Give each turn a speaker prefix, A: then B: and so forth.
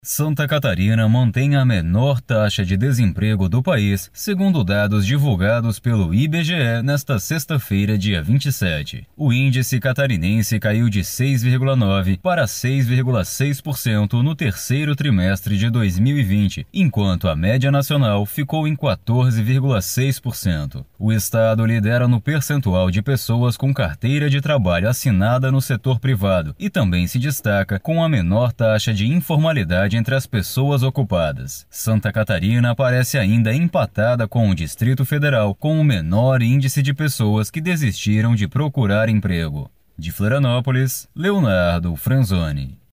A: Santa Catarina mantém a menor taxa de desemprego do país, segundo dados divulgados pelo IBGE nesta sexta-feira, dia 27. O índice catarinense caiu de 6,9% para 6,6% no terceiro trimestre de 2020, enquanto a média nacional ficou em 14,6%. O estado lidera no percentual de pessoas com carteira de trabalho assinada no setor privado e também se destaca com a menor taxa de informalidade entre as pessoas ocupadas. Santa Catarina aparece ainda empatada com o Distrito Federal, com o menor índice de pessoas que desistiram de procurar emprego. De Florianópolis, Leonardo Franzoni.